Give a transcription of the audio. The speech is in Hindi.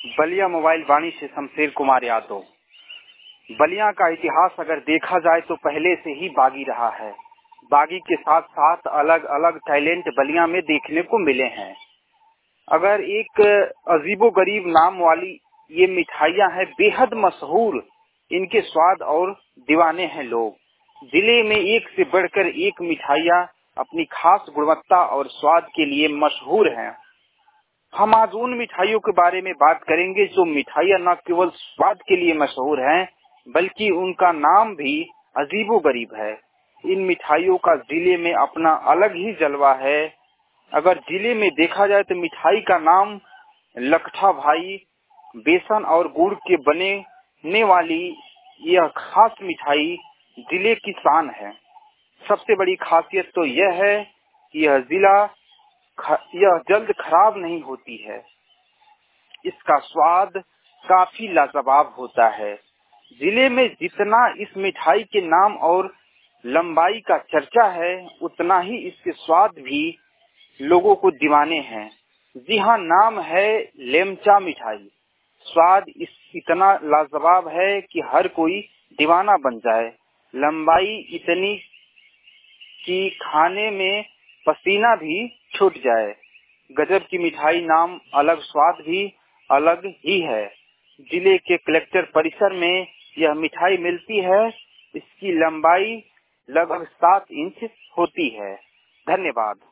बलिया मोबाइल वाणी से शमशेर कुमार यादव। बलिया का इतिहास अगर देखा जाए तो पहले से ही बागी रहा है। बागी के साथ साथ अलग अलग टैलेंट बलिया में देखने को मिले हैं। अगर एक अजीबोगरीब नाम वाली ये मिठाइयाँ हैं, बेहद मशहूर, इनके स्वाद और दीवाने हैं लोग। जिले में एक से बढ़कर एक मिठाइयाँ अपनी खास गुणवत्ता और स्वाद के लिए मशहूर हैं। हम आज उन मिठाइयों के बारे में बात करेंगे जो मिठाइयाँ न केवल स्वाद के लिए मशहूर हैं, बल्कि उनका नाम भी अजीबोगरीब है। इन मिठाइयों का जिले में अपना अलग ही जलवा है। अगर जिले में देखा जाए तो मिठाई का नाम लखठा भाई, बेसन और गुड़ के बनने वाली यह खास मिठाई जिले की शान है। सबसे बड़ी खासियत तो यह है कि यह जल्द खराब नहीं होती है। इसका स्वाद काफी लाजवाब होता है। जिले में जितना इस मिठाई के नाम और लंबाई का चर्चा है, उतना ही इसके स्वाद भी लोगों को दीवाने हैं। जी हाँ, नाम है लेमचा मिठाई। स्वाद इतना लाजवाब है कि हर कोई दीवाना बन जाए। लंबाई इतनी कि खाने में पसीना भी छूट जाए। गजब की मिठाई, नाम अलग, स्वाद भी अलग ही है। जिले के कलेक्टर परिसर में यह मिठाई मिलती है। इसकी लंबाई लगभग 7 इंच होती है। धन्यवाद।